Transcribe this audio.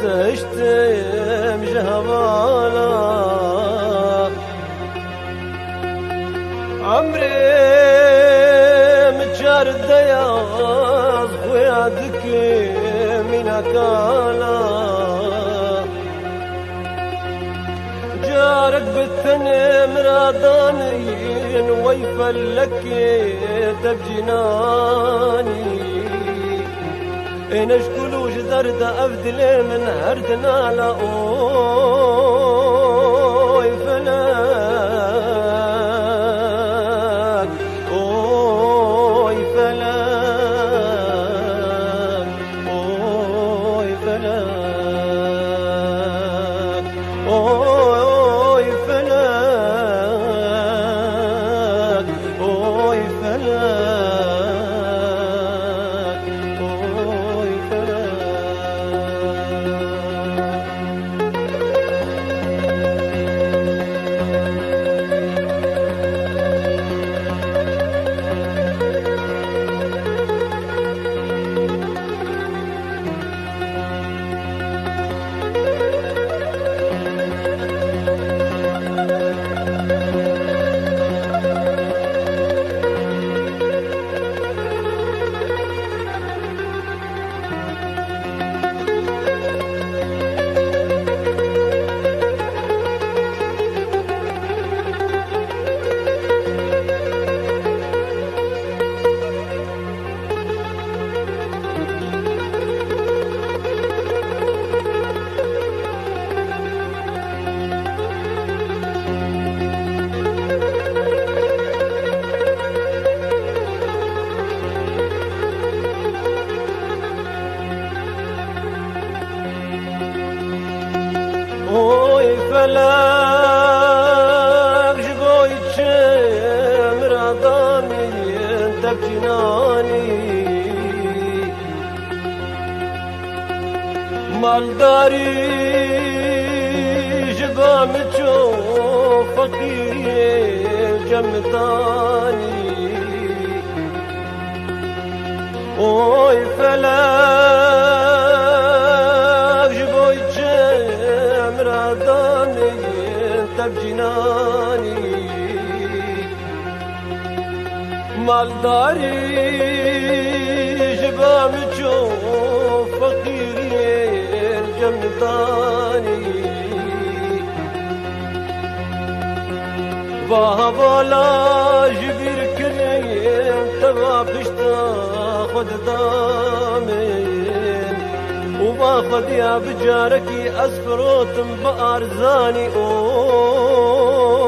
تهشتم جهوالا عمري متجار الدياض خويادك من أكالا جارك بالثني مرادانين ويفلك تبجناني نشكلو جدرد أفدل من هردنا لأوي فلاك أوي فلاك أوي فلاك أوي فلاك أوي فلاك أوي فلاك اوي فلاك جبوي تشمر عظامي انت بجناني مالداري جبا متشوف فقير جمداني اوي فلاك جبوي تشمر عظامي انت بجناني مالداري جبا متشوف فقير جمداني بابالا جبير كريم تبا بشتا خد دامين وباخد يا بجاركي أسفروتم بأرزاني